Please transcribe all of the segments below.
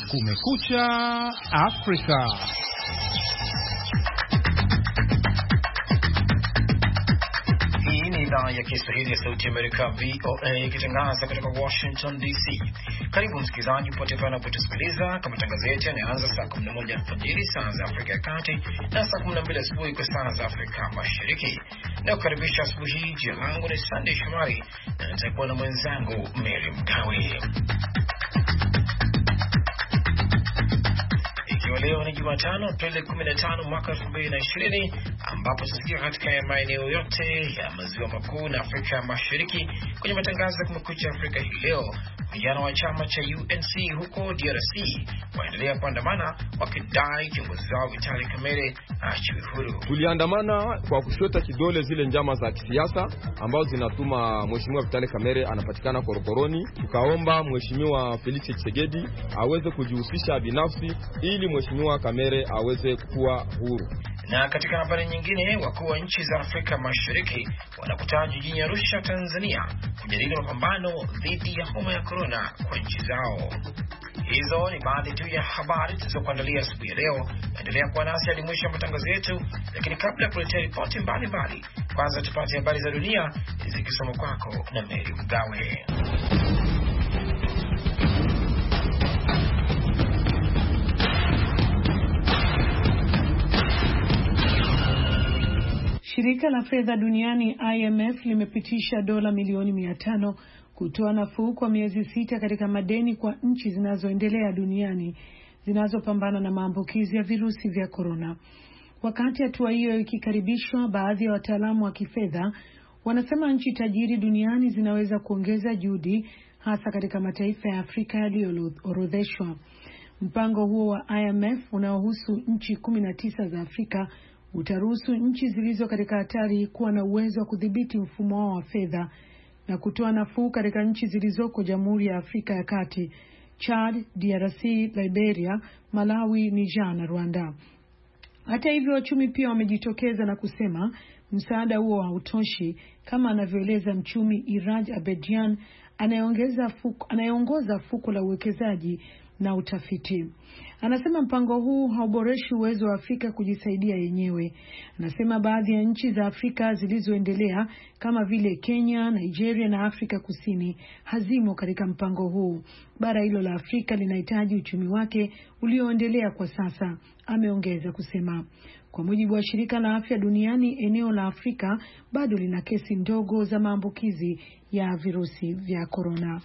Kumekucha Afrika. Hii ni idhaa ya Kiswahili ya Sauti ya Amerika VOA ikitangaza kutoka Washington DC. Karibu msikilizaji popote pale unapotusikiliza kwa matangazo yetu yanaanza saa 11 alfajiri saa za Afrika ya Kati na saa 12 asubuhi kwa saa za Afrika Mashariki. Na kukaribisha asubuhi hii, jina langu ni Sunday Shomari na nitakuwa na mwenzangu Mary Mkawi. Leo ni Jumatano, Aprili 15 mwaka 2020, ambapo tusikia katika maeneo yote ya maziwa makuu na Afrika Mashariki kwenye matangazo ya Kumekucha Afrika hii leo. Vijana wa chama cha UNC huko DRC waendelea kuandamana wakidai kiongozi wao Vital Kamerhe aachiwe huru. Tuliandamana kwa kushota kidole zile njama za kisiasa ambazo zinatuma Mheshimiwa Vital Kamerhe anapatikana korokoroni. Tukaomba Mheshimiwa Felix Tshisekedi aweze kujihusisha binafsi ili Mheshimiwa Kamerhe aweze kuwa huru. Na katika habari nyingine, wakuu wa nchi za Afrika Mashariki wanakutana jijini Arusha, Tanzania kujadili mapambano dhidi ya homa ya corona kwa nchi zao. Hizo ni baadhi tu ya habari tulizokuandalia asubuhi ya leo. Endelea kuwa nasi hadi mwisho wa matangazo yetu, lakini kabla ya kuletea ripoti mbalimbali, kwanza tupate habari za dunia zikisomwa kwako na Mary Mgawe. Shirika la fedha duniani IMF limepitisha dola milioni 500 kutoa nafuu kwa miezi 6 katika madeni kwa nchi zinazoendelea duniani zinazopambana na maambukizi ya virusi vya corona. Wakati hatua hiyo ikikaribishwa, baadhi ya wataalamu wa kifedha wanasema nchi tajiri duniani zinaweza kuongeza juhudi, hasa katika mataifa ya Afrika yaliyoorodheshwa. Mpango huo wa IMF unaohusu nchi 19 za Afrika utaruhusu nchi zilizo katika hatari kuwa na uwezo wa kudhibiti mfumo wao wa fedha na kutoa nafuu katika nchi zilizoko Jamhuri ya Afrika ya Kati, Chad, DRC, Liberia, Malawi, Niger na Rwanda. Hata hivyo, wachumi pia wamejitokeza na kusema msaada huo hautoshi, kama anavyoeleza mchumi Iraj Abedian anayeongoza fuko la uwekezaji na utafiti. Anasema mpango huu hauboreshi uwezo wa Afrika kujisaidia yenyewe. Anasema baadhi ya nchi za Afrika zilizoendelea kama vile Kenya, Nigeria na Afrika Kusini hazimo katika mpango huu. Bara hilo la Afrika linahitaji uchumi wake ulioendelea kwa sasa, ameongeza kusema. Kwa mujibu wa shirika la afya duniani, eneo la Afrika bado lina kesi ndogo za maambukizi ya virusi vya corona.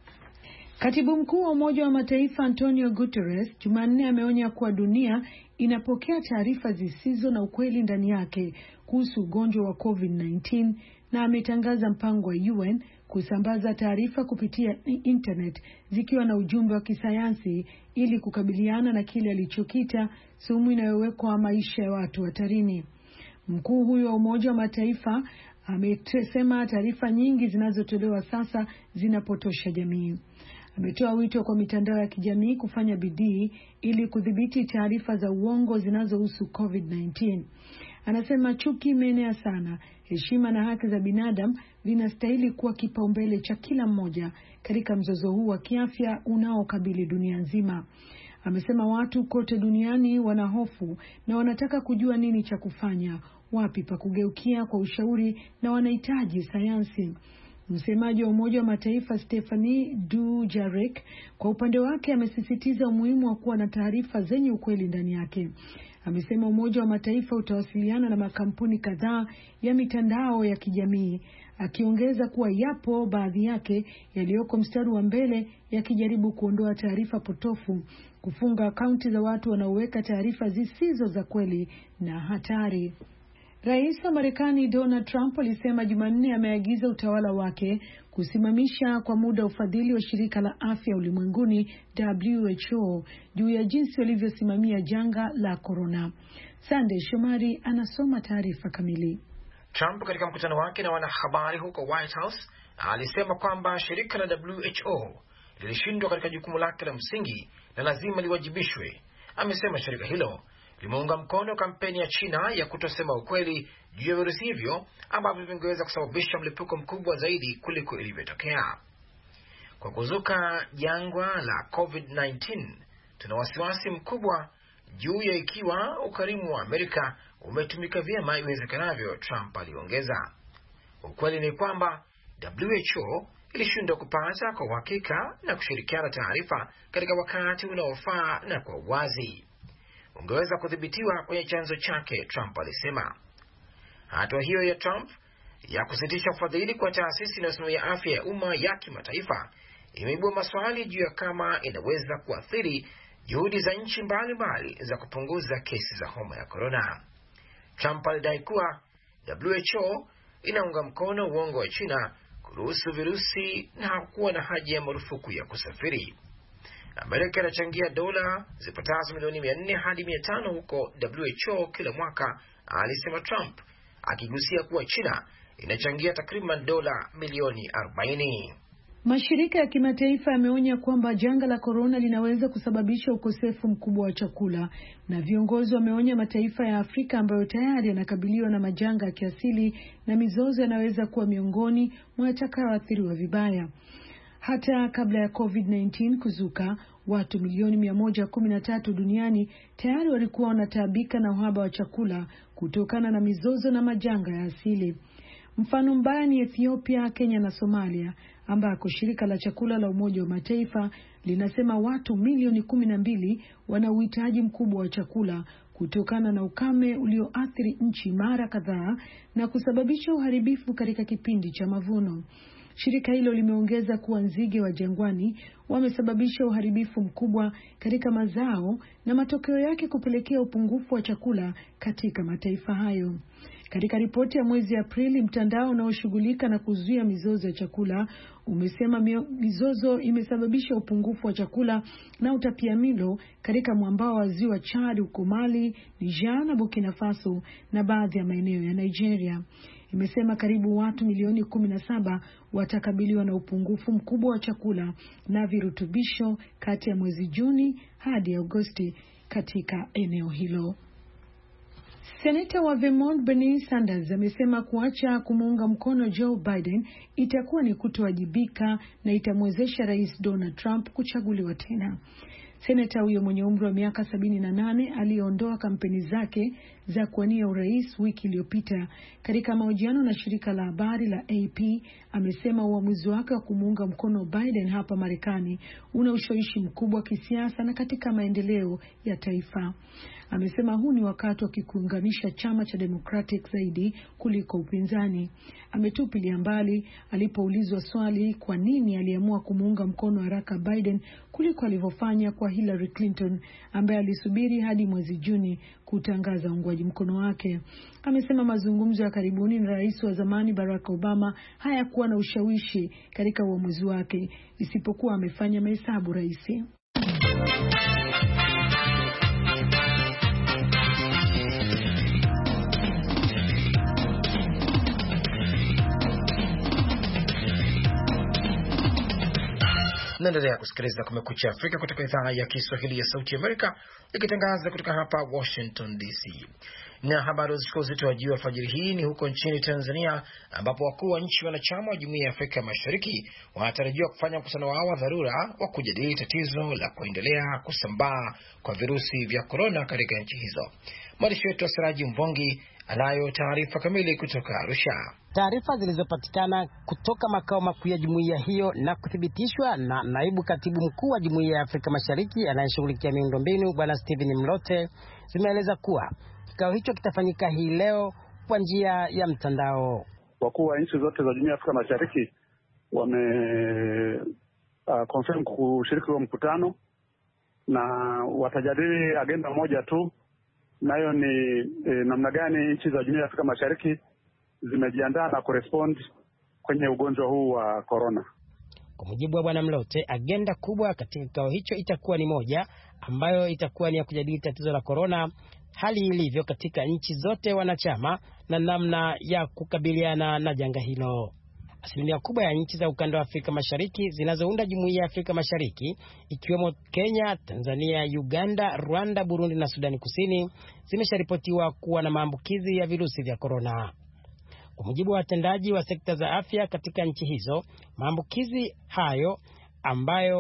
Katibu mkuu wa Umoja wa Mataifa Antonio Guterres Jumanne ameonya kuwa dunia inapokea taarifa zisizo na ukweli ndani yake kuhusu ugonjwa wa COVID-19 na ametangaza mpango wa UN kusambaza taarifa kupitia internet zikiwa na ujumbe wa kisayansi ili kukabiliana na kile alichokita sumu inayowekwa maisha ya watu hatarini. Mkuu huyo wa Umoja wa Mataifa amesema taarifa nyingi zinazotolewa sasa zinapotosha jamii. Ametoa wito kwa mitandao ya kijamii kufanya bidii ili kudhibiti taarifa za uongo zinazohusu COVID-19. Anasema chuki imeenea sana. Heshima na haki za binadamu vinastahili kuwa kipaumbele cha kila mmoja katika mzozo huu wa kiafya unaokabili dunia nzima. Amesema watu kote duniani wana hofu na wanataka kujua nini cha kufanya, wapi pa kugeukia kwa ushauri, na wanahitaji sayansi. Msemaji wa Umoja wa Mataifa Stephanie Dujarric kwa upande wake amesisitiza umuhimu wa kuwa na taarifa zenye ukweli ndani yake. Amesema Umoja wa Mataifa utawasiliana na makampuni kadhaa ya mitandao ya kijamii, akiongeza kuwa yapo baadhi yake yaliyoko mstari wa mbele yakijaribu kuondoa taarifa potofu, kufunga akaunti za watu wanaoweka taarifa zisizo za kweli na hatari. Rais wa Marekani Donald Trump alisema Jumanne ameagiza utawala wake kusimamisha kwa muda ufadhili wa shirika la afya ulimwenguni WHO juu ya jinsi walivyosimamia janga la corona. Sunday Shomari anasoma taarifa kamili. Trump katika mkutano wake na wanahabari huko White House alisema kwamba shirika la WHO lilishindwa katika jukumu lake la msingi na lazima liwajibishwe. Amesema shirika hilo limeunga mkono kampeni ya China ya kutosema ukweli juu ya virusi hivyo ambavyo vingeweza kusababisha mlipuko mkubwa zaidi kuliko ilivyotokea. Kwa kuzuka jangwa la COVID-19, tuna wasiwasi mkubwa juu ya ikiwa ukarimu wa Amerika umetumika vyema iwezekanavyo, Trump aliongeza. Ukweli ni kwamba WHO ilishindwa kupata kwa uhakika na kushirikiana taarifa katika wakati unaofaa na kwa uwazi. Ungeweza kudhibitiwa kwenye chanzo chake, Trump alisema. Hatua hiyo ya Trump ya kusitisha ufadhili kwa taasisi inayosimamia afya ya umma ya kimataifa imeibua maswali juu ya kama inaweza kuathiri juhudi za nchi mbalimbali za kupunguza kesi za homa ya korona. Trump alidai kuwa WHO inaunga mkono uongo wa China kuruhusu virusi na hakuwa na haja ya marufuku ya kusafiri. Amerika inachangia dola zipatazo milioni 400 hadi 500 huko WHO kila mwaka, alisema Trump, akigusia kuwa China inachangia takriban dola milioni 40. Mashirika ya kimataifa yameonya kwamba janga la korona linaweza kusababisha ukosefu mkubwa wa chakula, na viongozi wameonya mataifa ya Afrika ambayo tayari yanakabiliwa na majanga ya kiasili na mizozo yanaweza kuwa miongoni mwa watakaoathiriwa vibaya. Hata kabla ya COVID-19 kuzuka, watu milioni 113 duniani tayari walikuwa wanataabika na uhaba wa chakula kutokana na mizozo na majanga ya asili. Mfano mbaya ni Ethiopia, Kenya na Somalia, ambako shirika la chakula la Umoja wa Mataifa linasema watu milioni 12 wana uhitaji mkubwa wa chakula kutokana na ukame ulioathiri nchi mara kadhaa na kusababisha uharibifu katika kipindi cha mavuno. Shirika hilo limeongeza kuwa nzige wa jangwani wamesababisha uharibifu mkubwa katika mazao na matokeo yake kupelekea upungufu wa chakula katika mataifa hayo. Katika ripoti ya mwezi Aprili, mtandao unaoshughulika na kuzuia mizozo ya chakula umesema mizozo imesababisha upungufu wa chakula na utapiamlo katika mwambao wa ziwa Chad, huko Mali, Niger na Burkina Faso na baadhi ya maeneo ya Nigeria. Imesema karibu watu milioni 17 watakabiliwa na upungufu mkubwa wa chakula na virutubisho kati ya mwezi Juni hadi Agosti katika eneo hilo. Seneta wa Vermont Bernie Sanders amesema kuacha kumuunga mkono Joe Biden itakuwa ni kutowajibika na itamwezesha Rais Donald Trump kuchaguliwa tena. Seneta huyo mwenye umri wa miaka 78 aliondoa kampeni zake za kuwania urais wiki iliyopita. Katika mahojiano na shirika la habari la AP, amesema uamuzi wake wa kumuunga mkono Biden hapa Marekani una ushawishi mkubwa kisiasa na katika maendeleo ya taifa. Amesema huu ni wakati wa kuunganisha chama cha Democratic zaidi kuliko upinzani. Ametupilia mbali alipoulizwa swali kwa nini aliamua kumuunga mkono haraka Biden kuliko alivyofanya kwa Hillary Clinton ambaye alisubiri hadi mwezi Juni kutangaza uungwaji mkono wake. Amesema mazungumzo ya karibuni na rais wa zamani Barack Obama hayakuwa na ushawishi katika uamuzi wake, isipokuwa amefanya mahesabu rahisi. Naendelea kusikiliza Kumekucha Afrika kutoka idhaa ya Kiswahili ya Sauti Amerika, ikitangaza kutoka hapa Washington DC. Na habari zilizo uzito wa juu alfajiri hii ni huko nchini Tanzania, ambapo wakuu wa nchi wanachama wa Jumuiya ya Afrika Mashariki wanatarajiwa kufanya mkutano wao wa dharura wa kujadili tatizo la kuendelea kusambaa kwa virusi vya korona katika nchi hizo. Mwandishi wetu Siraji Mvongi anayo taarifa kamili kutoka Arusha. Taarifa zilizopatikana kutoka makao makuu ya jumuiya hiyo na kuthibitishwa na naibu katibu mkuu wa Jumuiya ya Afrika Mashariki anayeshughulikia miundombinu Bwana Steven Mlote zimeeleza kuwa kikao hicho kitafanyika hii leo kwa njia ya mtandao. Wakuu wa nchi zote za Jumuiya ya Afrika Mashariki wame confirm kushiriki kwa mkutano na watajadili agenda moja tu, nayo ni namna gani nchi za Jumuiya ya Afrika Mashariki zimejiandaa na kurespond kwenye ugonjwa huu wa corona. Kwa mujibu wa Bwana Mlote, agenda kubwa katika kikao hicho itakuwa ni moja, ambayo itakuwa ni ya kujadili tatizo la corona, hali ilivyo katika nchi zote wanachama na namna ya kukabiliana na janga hilo. Asilimia kubwa ya nchi za ukanda wa Afrika Mashariki zinazounda Jumuiya ya Afrika Mashariki, ikiwemo Kenya, Tanzania, Uganda, Rwanda, Burundi na Sudani Kusini, zimesharipotiwa kuwa na maambukizi ya virusi vya corona. Kwa mujibu wa watendaji wa sekta za afya katika nchi hizo, maambukizi hayo ambayo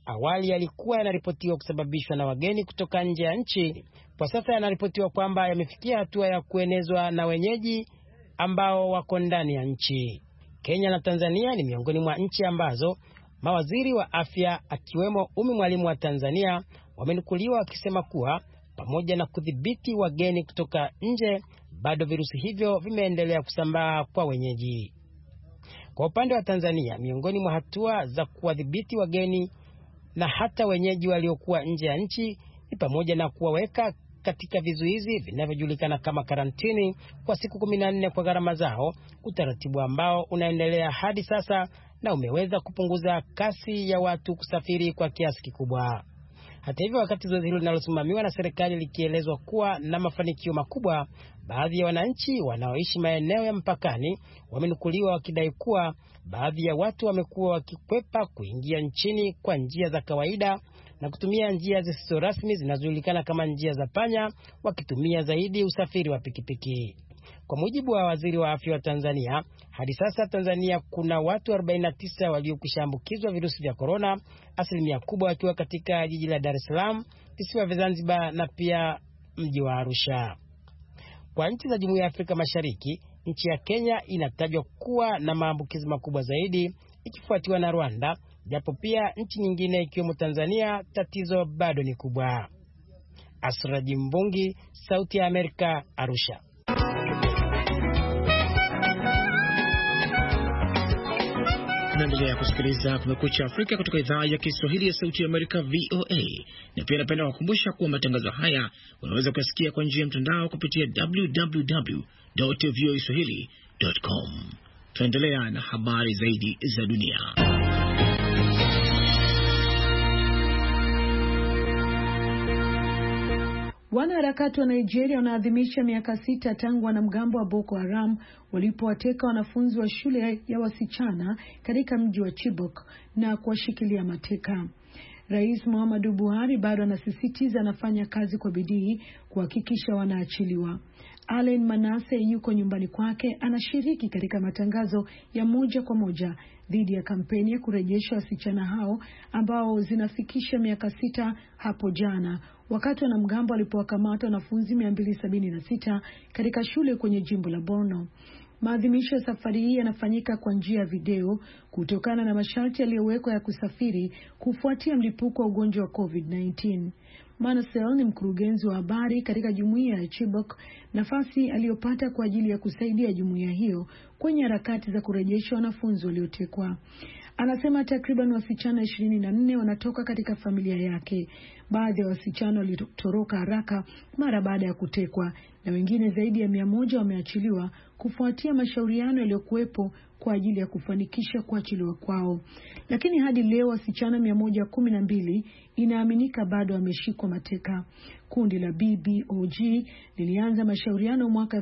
awali yalikuwa yanaripotiwa kusababishwa na wageni kutoka nje ya nchi, kwa sasa yanaripotiwa kwamba yamefikia hatua ya kuenezwa na wenyeji ambao wako ndani ya nchi. Kenya na Tanzania ni miongoni mwa nchi ambazo mawaziri wa afya akiwemo Umi Mwalimu wa Tanzania wamenukuliwa wakisema kuwa pamoja na kudhibiti wageni kutoka nje, bado virusi hivyo vimeendelea kusambaa kwa wenyeji. Kwa upande wa Tanzania, miongoni mwa hatua za kuwadhibiti wageni na hata wenyeji waliokuwa nje ya nchi ni pamoja na kuwaweka katika vizuizi vinavyojulikana kama karantini kwa siku 14 kwa gharama zao, utaratibu ambao unaendelea hadi sasa na umeweza kupunguza kasi ya watu kusafiri kwa kiasi kikubwa. Hata hivyo, wakati zoezi hilo linalosimamiwa na serikali likielezwa kuwa na mafanikio makubwa, baadhi ya wananchi wanaoishi maeneo ya mpakani wamenukuliwa wakidai kuwa baadhi ya watu wamekuwa wakikwepa kuingia nchini kwa njia za kawaida na kutumia njia zisizo rasmi zinazojulikana kama njia za panya, wakitumia zaidi usafiri wa pikipiki. Kwa mujibu wa waziri wa afya wa Tanzania, hadi sasa Tanzania kuna watu 49 waliokwishaambukizwa virusi vya korona, asilimia kubwa wakiwa katika jiji la Dar es Salaam, visiwa vya Zanzibar na pia mji wa Arusha. Kwa nchi za Jumuiya ya Afrika Mashariki, nchi ya Kenya inatajwa kuwa na maambukizi makubwa zaidi, ikifuatiwa na Rwanda, japo pia nchi nyingine ikiwemo Tanzania tatizo bado ni kubwa. Asraji Mbungi, Sauti ya Amerika, Arusha. Tunaendelea kusikiliza Kumekucha Afrika kutoka idhaa ya Kiswahili ya Sauti ya Amerika, VOA. Na pia napenda kukumbusha kuwa matangazo haya unaweza kusikia kwa njia ya mtandao kupitia www.voaswahili.com. Tunaendelea na habari zaidi za dunia. Wanaharakati wa Nigeria wanaadhimisha miaka 6 tangu wanamgambo wa Boko Haram walipowateka wanafunzi wa shule ya wasichana katika mji wa Chibok na kuwashikilia mateka. Rais Muhammadu Buhari bado anasisitiza anafanya kazi kwa bidii kuhakikisha wanaachiliwa. Allen Manase yuko nyumbani kwake, anashiriki katika matangazo ya moja kwa moja dhidi ya kampeni ya kurejesha wasichana hao ambao zinafikisha miaka 6 hapo jana, wakati wanamgambo walipowakamata wanafunzi 276 katika shule kwenye jimbo la Borno. Maadhimisho ya safari hii yanafanyika kwa njia ya video kutokana na masharti yaliyowekwa ya kusafiri kufuatia mlipuko wa ugonjwa wa COVID-19. Manasel ni mkurugenzi wa habari katika jumuiya ya Chibok, nafasi aliyopata kwa ajili ya kusaidia jumuiya hiyo kwenye harakati za kurejesha wanafunzi waliotekwa. Anasema takriban wasichana 24 wanatoka katika familia yake. Baadhi ya wasichana walitoroka haraka mara baada ya kutekwa na wengine zaidi ya 100 wameachiliwa kufuatia mashauriano yaliyokuwepo kwa ajili ya kufanikisha kuachiliwa kwao. Lakini hadi leo wasichana 112 inaaminika bado wameshikwa mateka. Kundi la BBOG lilianza mashauriano mwaka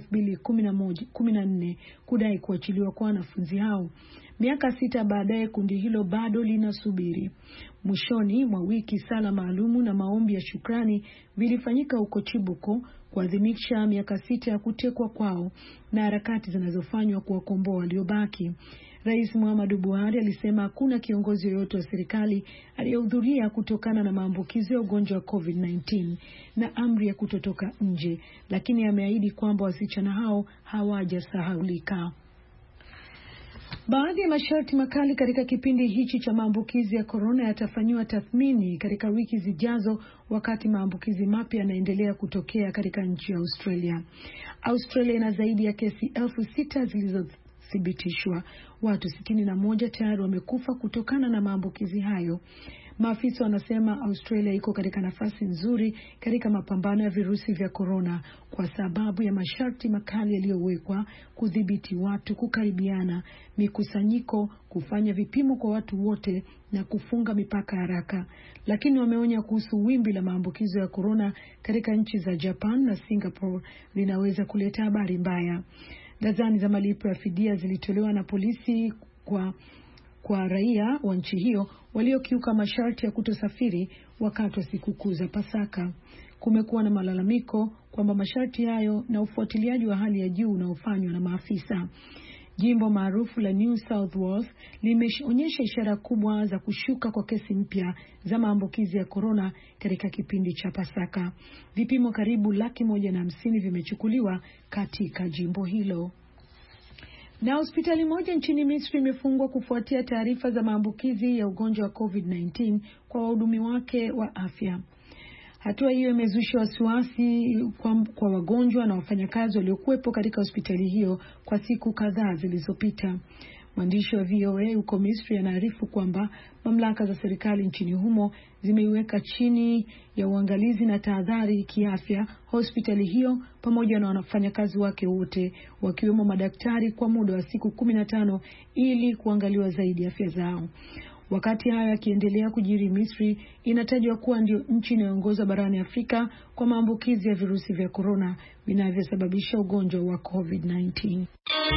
2014 kudai kuachiliwa kwa wanafunzi hao. Miaka 6 baadaye kundi hilo bado linasubiri. Mwishoni mwa wiki sala maalumu na maombi ya shukrani vilifanyika huko Chibuko kuadhimisha miaka 6 ya kutekwa kwao na harakati zinazofanywa kuwakomboa waliobaki. Rais Muhammadu Buhari alisema hakuna kiongozi yoyote wa serikali aliyehudhuria kutokana na maambukizi ya ugonjwa wa COVID-19 na amri ya kutotoka nje, lakini ameahidi kwamba wasichana hao hawajasahaulika. Baadhi ya masharti makali katika kipindi hichi cha maambukizi ya korona yatafanywa tathmini katika wiki zijazo, wakati maambukizi mapya yanaendelea kutokea katika nchi ya Australia. Australia ina zaidi ya kesi 6,000 zilizothibitishwa. Watu 61 tayari wamekufa kutokana na maambukizi hayo. Maafisa wanasema Australia iko katika nafasi nzuri katika mapambano ya virusi vya korona kwa sababu ya masharti makali yaliyowekwa kudhibiti watu kukaribiana, mikusanyiko, kufanya vipimo kwa watu wote na kufunga mipaka haraka. Lakini wameonya kuhusu wimbi la maambukizo ya korona katika nchi za Japan na Singapore linaweza kuleta habari mbaya. Dazani za malipo ya fidia zilitolewa na polisi kwa raia wa nchi hiyo waliokiuka masharti ya kutosafiri wakati wa sikukuu za Pasaka. Kumekuwa na malalamiko kwamba masharti hayo na ufuatiliaji wa hali ya juu unaofanywa na maafisa. Jimbo maarufu la New South Wales limeonyesha ishara kubwa za kushuka kwa kesi mpya za maambukizi ya corona katika kipindi cha Pasaka. Vipimo karibu 150,000 vimechukuliwa katika jimbo hilo. Na hospitali moja nchini Misri imefungwa kufuatia taarifa za maambukizi ya ugonjwa wa COVID-19 kwa wahudumi wake wa afya. Hatua hiyo imezusha wasiwasi kwa wagonjwa na wafanyakazi waliokuwepo katika hospitali hiyo kwa siku kadhaa zilizopita. Mwandishi wa VOA huko Misri anaarifu kwamba mamlaka za serikali nchini humo zimeiweka chini ya uangalizi na tahadhari kiafya hospitali hiyo pamoja na wafanyakazi wake wote, wakiwemo madaktari, kwa muda wa siku 15 ili kuangaliwa zaidi afya zao. Wakati hayo yakiendelea kujiri, Misri inatajwa kuwa ndio nchi inayoongoza barani Afrika kwa maambukizi ya virusi vya corona vinavyosababisha ugonjwa wa COVID-19.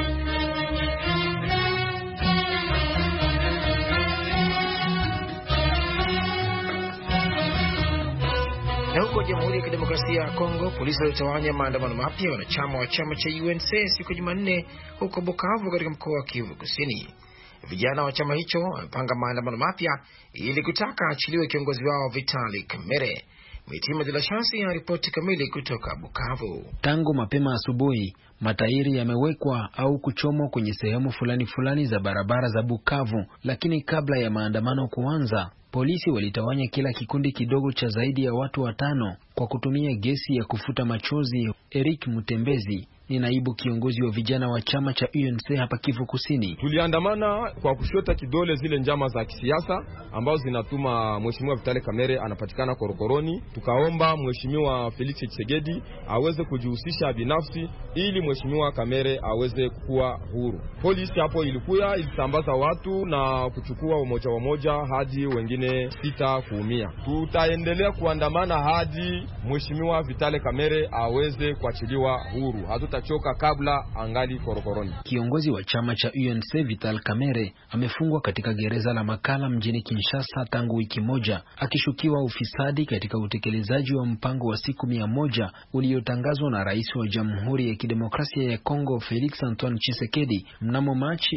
Na huko Jamhuri ya Kidemokrasia ya Kongo, polisi walitawanya maandamano mapya wanachama wa chama cha UNC siku ya Jumanne huko Bukavu katika mkoa wa Kivu Kusini. Vijana wa chama hicho wamepanga maandamano mapya ili kutaka achiliwe kiongozi wao Vitali Kamere. Mitima de la Chance ya ripoti kamili kutoka Bukavu. Tangu mapema asubuhi, matairi yamewekwa au kuchomwa kwenye sehemu fulani za barabara za Bukavu, lakini kabla ya maandamano kuanza, polisi walitawanya kila kikundi kidogo cha zaidi ya watu 5 kwa kutumia gesi ya kufuta machozi. Eric Mutembezi ni naibu kiongozi wa vijana wa chama cha UNC hapa Kivu Kusini. Tuliandamana kwa kushota kidole zile njama za kisiasa ambazo zinatuma Mheshimiwa Vitali Kamere anapatikana korokoroni. Tukaomba Mheshimiwa Felix Tshisekedi aweze kujihusisha binafsi ili Mheshimiwa Kamere aweze kuwa huru. Polisi hapo ilikuwa ilisambaza watu na kuchukua umoja hadi wengine 6 kuumia. Tutaendelea kuandamana hadi Mheshimiwa Vitali Kamere aweze kuachiliwa huru. Hatutachoka kabla angali korokoroni. Kiongozi wa chama cha UNC Vital Kamere amefungwa katika gereza la Makala mjini Kinshasa tangu wiki moja, akishukiwa ufisadi katika utekelezaji wa mpango wa siku 100 uliotangazwa na Rais wa Jamhuri ya Kidemokrasia ya Kongo Felix Antoine Tshisekedi mnamo Machi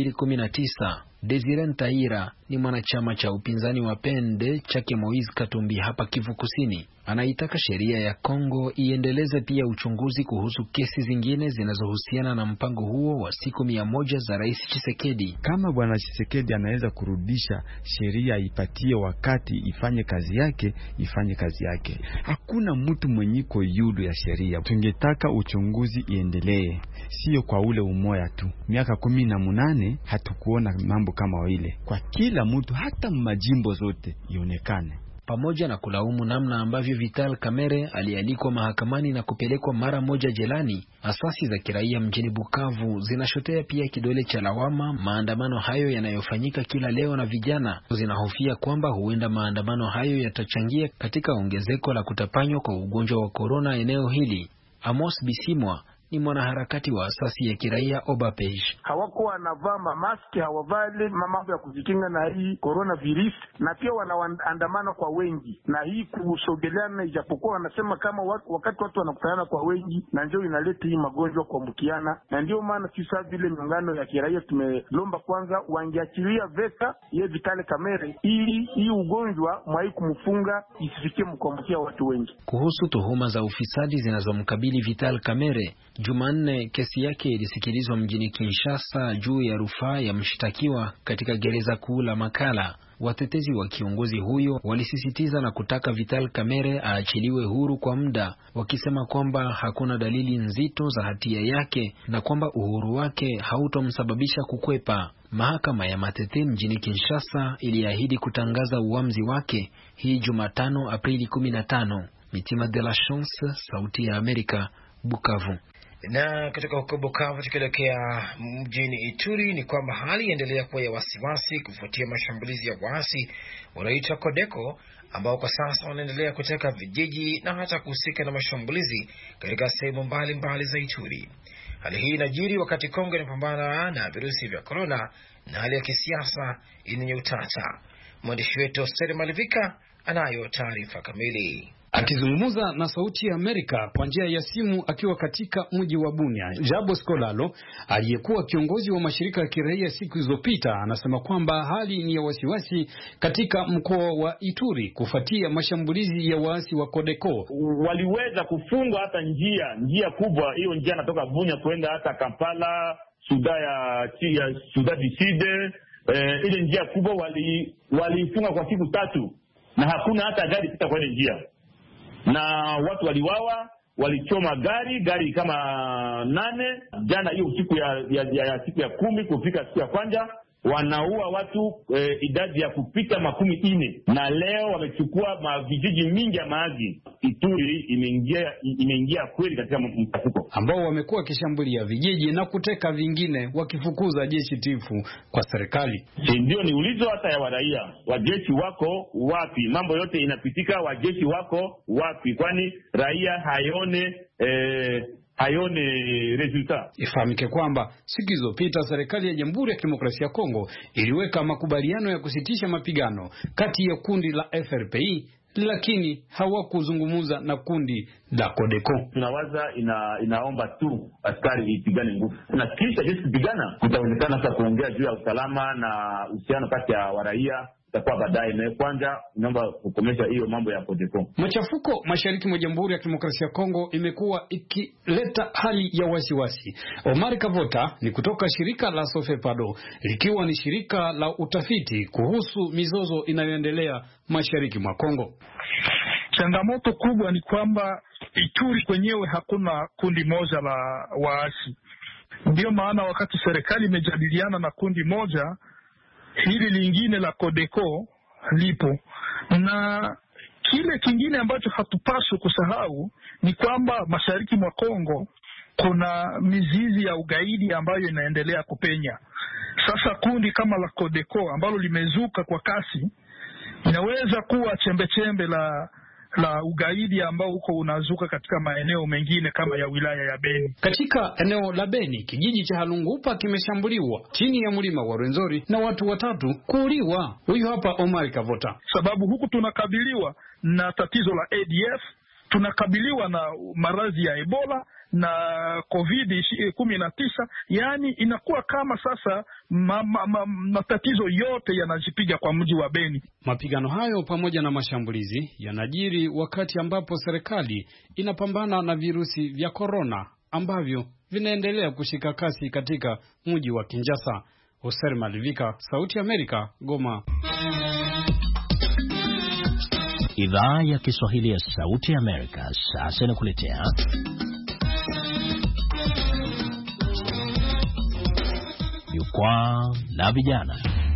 2019. Desire Ntaira ni mwanachama cha upinzani wa PND chake Moise Katumbi hapa Kivu Kusini. Anaitaka sheria ya Kongo iendeleze pia uchunguzi kuhusu kesi zingine zinazohusiana na mpango huo wa siku 100 za Rais Tshisekedi. Kama bwana Tshisekedi anaweza kurudisha sheria, ipatie wakati ifanye kazi yake, ifanye kazi yake. Hakuna mtu mwenyiko yulu ya sheria. Tungetaka uchunguzi iendelee, sio kwa ule umoja tu. Miaka 18 hatukuona mambo kama wile. Kwa kila mtu, hata majimbo zote ionekane. Pamoja na kulaumu namna ambavyo Vital Kamere alialikwa mahakamani na kupelekwa mara moja jelani, asasi za kiraia mjini Bukavu zinashotea pia kidole cha lawama maandamano hayo yanayofanyika kila leo na vijana. Zinahofia kwamba huenda maandamano hayo yatachangia katika ongezeko la kutapanywa kwa ugonjwa wa corona eneo hili. Amos Bisimwa ni mwanaharakati wa asasi ya kiraia Obapej. Hawako wanavaa mamaski, hawavali mambo ya kujikinga na hii coronavirus, na pia wanaandamana kwa wengi na hii kusogeleana, ijapokuwa wanasema kama wakati watu wanakutana kwa wengi na ndio inaleta hii magonjwa kuambukiana. Na ndio maana sisi vile miungano ya kiraia tumelomba kwanza wangeachilia vesa ye Vitali Kamere ili hii ugonjwa mwai kumfunga isifikie mkuambukia watu wengi. Kuhusu tuhuma za ufisadi zinazomkabili Vitali Kamere, Jumanne kesi yake ilisikilizwa mjini Kinshasa juu ya rufaa ya mshtakiwa katika gereza kuu la Makala. Watetezi wa kiongozi huyo walisisitiza na kutaka Vital Kamere aachiliwe huru kwa muda, wakisema kwamba hakuna dalili nzito za hatia yake na kwamba uhuru wake hautomsababisha kukwepa. Mahakama ya Matete mjini Kinshasa iliahidi kutangaza uamuzi wake hii Jumatano Aprili 15. Mitima de la Chance, Sauti ya Amerika, Bukavu. Na kutoka huko Bukavu tukielekea mjini Ituri ni kwamba hali inaendelea kuwa ya wasiwasi kufuatia mashambulizi ya waasi wanaoitwa Kodeko ambao kwa sasa wanaendelea kuteka vijiji na hata kuhusika na mashambulizi katika sehemu mbalimbali za Ituri. Hali hii inajiri wakati Kongo inapambana na virusi vya corona na hali ya kisiasa yenye utata. Mwandishi wetu Seri Malivika anayo taarifa kamili. Akizungumza na Sauti ya Amerika kwa njia ya simu akiwa katika mji wa Bunia, Jabo Skolalo aliyekuwa kiongozi wa mashirika ya kiraia siku zilizopita anasema kwamba hali ni ya wasiwasi katika mkoa wa Ituri kufuatia mashambulizi ya waasi wa Codeco. Waliweza kufunga hata njia kubwa, hiyo njia natoka Bunia kwenda hata Kampala, Sudan du Sud, ile njia kubwa walifunga kwa siku 3 na hakuna hata gari pita kwa ile njia. Na watu waliwawa, walichoma gari kama 8 jana hiyo siku ya siku ya 10 kufika siku ya kwanza, wanaua watu idadi ya kupita 40, na leo wamechukua mavijiji mingi ya Mahagi. Ituri imeingia kweli katika mtafuko ambao wamekuwa wakishambulia vijiji na kuteka vingine wakifukuza jeshi tifu kwa serikali. Ndio ni ulizo hata ya waraia, wajeshi wako wapi? Mambo yote inapitika, wajeshi wako wapi? Kwani raia hayone resulta. Ifahamike kwamba siku zilizopita serikali ya Jamhuri ya Kidemokrasia ya Kongo iliweka makubaliano ya kusitisha mapigano kati ya kundi la FRPI, lakini hawakuzungumza na kundi la Codeco. Tunawaza inaomba tu askari ipigane nguvu, na kisha jeshi kupigana kutaonekana sasa kuongea juu ya usalama na uhusiano kati ya waraia itakuwa baadaye. Na kwanza naomba kukomesha hiyo mambo ya Codeco. Machafuko mashariki mwa Jamhuri ya Kidemokrasia ya Kongo imekuwa ikileta hali ya wasiwasi. Omar Kavota ni kutoka shirika la Sofepado, likiwa ni shirika la utafiti kuhusu mizozo inayoendelea mashariki mwa Kongo. Changamoto kubwa ni kwamba Ituri kwenyewe hakuna kundi moja la waasi. Ndio maana wakati serikali imejadiliana na kundi moja, hili lingine la Codeco lipo. Na kile kingine ambacho hatupaswi kusahau ni kwamba mashariki mwa Kongo kuna mizizi ya ugaidi ambayo inaendelea kupenya. Sasa kundi kama la Codeco ambalo limezuka kwa kasi inaweza kuwa chembe la ugaidi ambao huko unazuka katika maeneo mengine kama ya wilaya ya Beni. Katika eneo la Beni, kijiji cha Halungupa kimeshambuliwa chini ya mlima wa Rwenzori na watu 3 kuuliwa. Huyu hapa Omar Kavota. Sababu huku tunakabiliwa na tatizo la ADF, tunakabiliwa na maradhi ya Ebola na COVID-19, yani inakuwa kama sasa matatizo yote yanajipiga kwa mji wa Beni. Mapigano hayo pamoja na mashambulizi yanajiri wakati ambapo serikali inapambana na virusi vya korona ambavyo vinaendelea kushika kasi katika mji wa Kinshasa. Oser Malivika, Sauti ya Amerika, Goma. Idhaa ya Kiswahili ya Sauti ya Amerika sasa inakuletea Jukwaa la Vijana.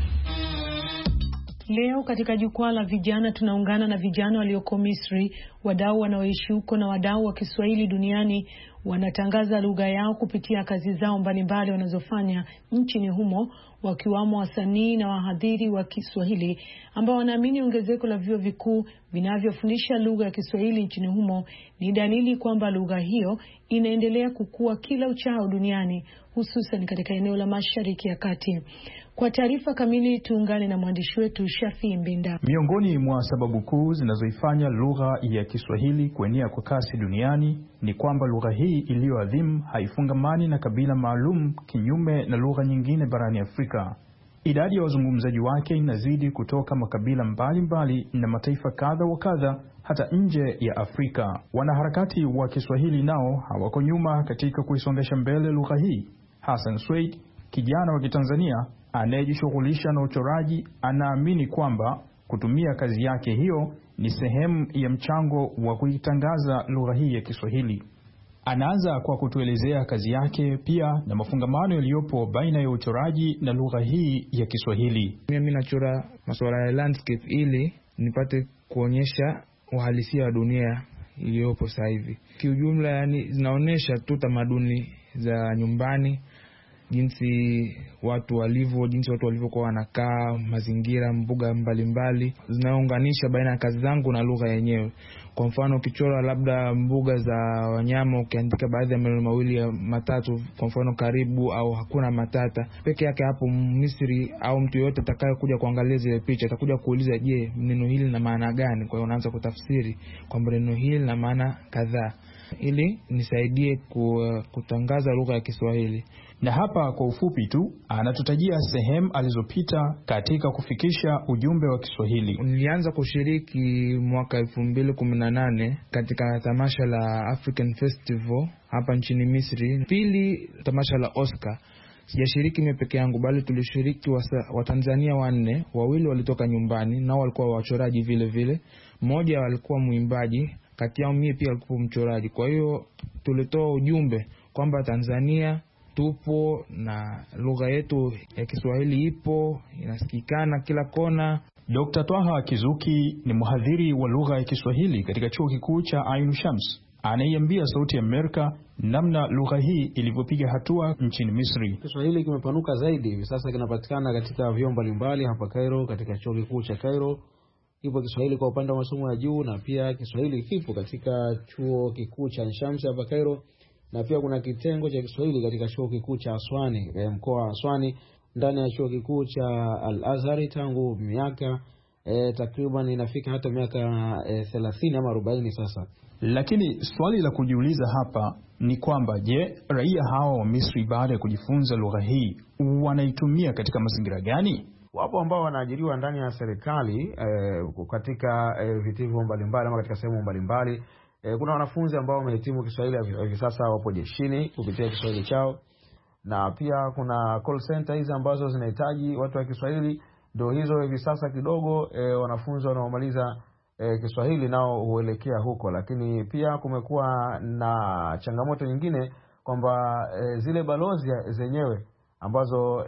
Leo katika Jukwaa la Vijana tunaungana na vijana walioko Misri, wadau wanaoishi huko na wadau wa Kiswahili duniani wanatangaza lugha yao kupitia kazi zao mbalimbali wanazofanya nchini humo, wakiwamo wasanii na wahadhiri wa Kiswahili ambao wanaamini ongezeko la vyuo vikuu vinavyofundisha lugha ya Kiswahili nchini humo ni dalili kwamba lugha hiyo inaendelea kukua kila uchao duniani, hususan katika eneo la Mashariki ya Kati. Kwa taarifa kamili tuungane na mwandishi wetu Shafi Mbinda. Miongoni mwa sababu kuu zinazoifanya lugha ya Kiswahili kuenea kwa kasi duniani ni kwamba lugha hii iliyoadhimu haifungamani na kabila maalum, kinyume na lugha nyingine barani Afrika. Idadi ya wazungumzaji wake inazidi kutoka makabila mbalimbali na mataifa kadha wa kadha hata nje ya Afrika. Wanaharakati wa Kiswahili nao hawako nyuma katika kuisongesha mbele lugha hii. Hassan Sweid, kijana wa Kitanzania anayejishughulisha na uchoraji, anaamini kwamba kutumia kazi yake hiyo ni sehemu ya mchango wa kuitangaza lugha hii ya Kiswahili. Anaanza kwa kutuelezea kazi yake pia na mafungamano yaliyopo baina ya uchoraji na lugha hii ya Kiswahili. Mimi nachora masuala ya landscape ili nipate kuonyesha uhalisia wa dunia iliyopo sasa hivi. Kiujumla, yani zinaonesha tu tamaduni za nyumbani jinsi watu walivyokuwa wanakaa, mazingira, mbuga mbalimbali zinaunganisha baina ya kazi zangu na lugha yenyewe. Kwa mfano ukichora labda mbuga za wanyama, ukiandika baadhi ya maneno mawili matatu, kwa mfano karibu au hakuna matata, peke yake hapo Misri au mtu yote atakaye kuja kuangalia zile picha atakuja kuuliza, je, neno hili lina maana gani? Kwa hiyo unaanza kutafsiri kwamba neno hili lina maana kadhaa, ili nisaidie kutangaza lugha ya Kiswahili. Na hapa kwa ufupi tu anatutajia sehemu alizopita katika kufikisha ujumbe wa Kiswahili. Nilianza kushiriki mwaka 2018 katika tamasha la African Festival hapa nchini Misri. Pili, tamasha la Oscar. Sijashiriki mimi peke yangu, bali tulishiriki wa Tanzania 4, wawili walitoka nyumbani nao walikuwa wachoraji vile vile. Mmoja alikuwa muimbaji, kati yao mimi pia alikuwa mchoraji. Kwa hiyo tulitoa ujumbe kwamba Tanzania tupo na lugha yetu ya Kiswahili ipo, inasikikana kila kona. Dr. Twaha Kizuki ni mhadhiri wa lugha ya Kiswahili katika chuo kikuu cha Ain Shams. Anaiambia Sauti ya Amerika namna lugha hii ilivyopiga hatua nchini Misri. Kiswahili kimepanuka zaidi, hivi sasa kinapatikana katika vyuo mbalimbali hapa Cairo, katika chuo kikuu cha Cairo. Ipo Kiswahili kwa upande wa masomo ya juu, na pia Kiswahili kipo katika chuo kikuu cha Ain Shams hapa Cairo, na pia kuna kitengo cha Kiswahili katika chuo kikuu cha Aswani, mkoa wa Aswani, ndani ya chuo kikuu cha Al-Azhar tangu miaka takriban inafika hata miaka 30 ama 40 sasa. Lakini swali la kujiuliza hapa ni kwamba, je, raia hawa wa Misri baada ya kujifunza lugha hii wanaitumia katika mazingira gani? Wapo ambao wanaajiriwa ndani ya serikali katika vitivo mbalimbali ama katika sehemu mbalimbali. Kuna wanafunzi ambao wamehitimu Kiswahili hivi sasa wapo jeshini kupitia Kiswahili chao, na pia kuna call center hizi ambazo zinahitaji watu wa Kiswahili. Ndio hizo hivi sasa kidogo wanafunzi wanaomaliza Kiswahili nao huelekea huko. Lakini pia kumekuwa na changamoto nyingine kwamba zile balozi zenyewe ambazo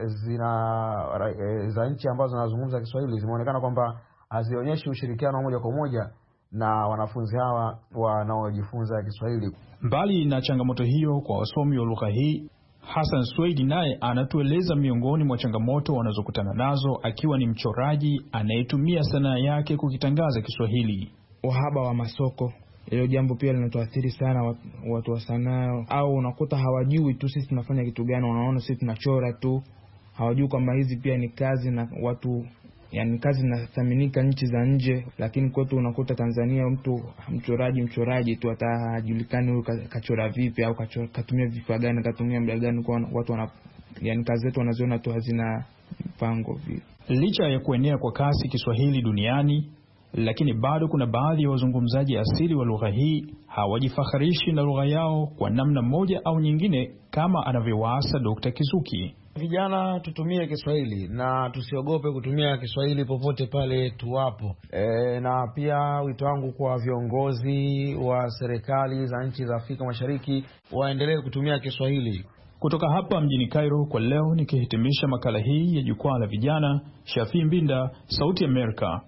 za nchi ambazo zinazungumza Kiswahili zimeonekana kwamba hazionyeshi ushirikiano moja kwa moja na wanafunzi hawa wanaojifunza Kiswahili. Mbali na changamoto hiyo kwa wasomi wa lugha hii, Hassan Sweidi naye anatueleza miongoni mwa changamoto wanazokutana nazo akiwa ni mchoraji anayetumia sanaa yake kukitangaza Kiswahili. Uhaba wa masoko, hilo jambo pia linatuathiri sana watu wa sanaa, au unakuta hawajui tu sisi tunafanya kitu gani, wanaona sisi tunachora tu, hawajui kwamba hizi pia ni kazi na watu, yani kazi zinathaminika nchi za nje. Lakini kwetu unakuta Tanzania mtu mchoraji tu hatajulikani huyu kachora vipi au katumia vifaa gani, katumia muda gani, kwa watu yani kazi zetu wanaziona tu hazina mpango vile. Licha ya kuenea kwa kasi Kiswahili duniani, lakini bado kuna baadhi ya wazungumzaji asili wa lugha hii hawajifaharishi na lugha yao kwa namna moja au nyingine, kama anavyowaasa Dr. Kizuki. Vijana tutumie Kiswahili na tusiogope kutumia Kiswahili popote pale tuwapo. Na pia wito wangu kwa viongozi wa serikali za nchi za Afrika Mashariki waendelee kutumia Kiswahili. Kutoka hapa mjini Cairo kwa leo, nikihitimisha makala hii ya Jukwaa la Vijana, Shafi Mbinda, Sauti ya Amerika.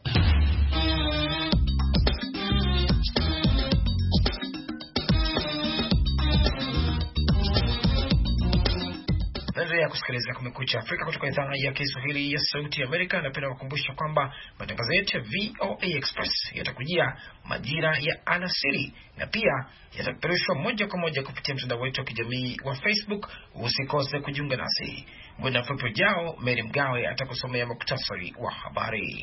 Ya kusikiliza Kumekucha Afrika kutoka idhaa ya Kiswahili ya Sauti ya Amerika. Napenda kukumbusha kwamba matangazo yetu ya VOA Express yatakujia majira ya alasiri, na pia yatapeperushwa moja kwa moja kupitia mtandao wetu wa kijamii wa Facebook. Usikose kujiunga nasi. Muda mfupi ujao, Mary Mgawe atakusomea muktasari wa habari.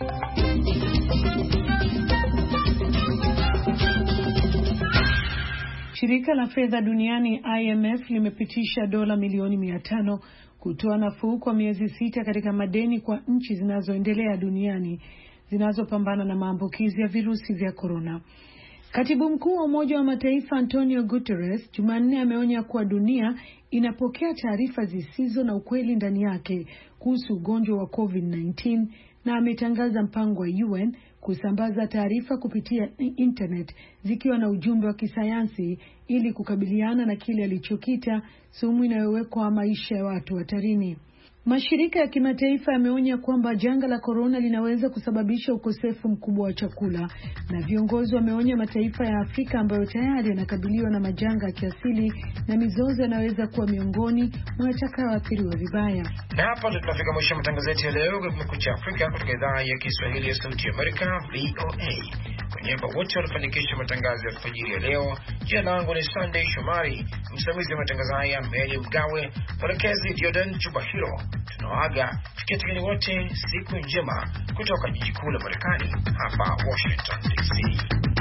Shirika la fedha duniani IMF limepitisha dola milioni 500 kutoa nafuu kwa miezi 6 katika madeni kwa nchi zinazoendelea duniani zinazopambana na maambukizi ya virusi vya corona. Katibu mkuu wa Umoja wa Mataifa Antonio Guterres Jumanne ameonya kuwa dunia inapokea taarifa zisizo na ukweli ndani yake kuhusu ugonjwa wa COVID-19, na ametangaza mpango wa UN kusambaza taarifa kupitia internet zikiwa na ujumbe wa kisayansi ili kukabiliana na kile alichokita sumu inayowekwa maisha ya watu hatarini. Mashirika ya kimataifa yameonya kwamba janga la korona linaweza kusababisha ukosefu mkubwa wa chakula, na viongozi wameonya mataifa ya Afrika ambayo tayari yanakabiliwa na majanga ya kiasili na mizozo yanaweza kuwa miongoni mwa watakaoathiriwa vibaya. Na hapa tunafika mwisho wa matangazo yetu ya leo kwa Kumekucha Afrika kutoka idhaa ya Kiswahili ya Sauti ya Amerika VOA. Kwa niaba wote walifanikisha matangazo ya alfajiri ya leo, jina langu ni Sunday Shomari, msimamizi wa matangazo haya Mary Mgawe, mwelekezi Jordan Chubahiro. Tunawaaga tukiatikeni wote siku njema kutoka jiji kuu la Marekani hapa Washington DC.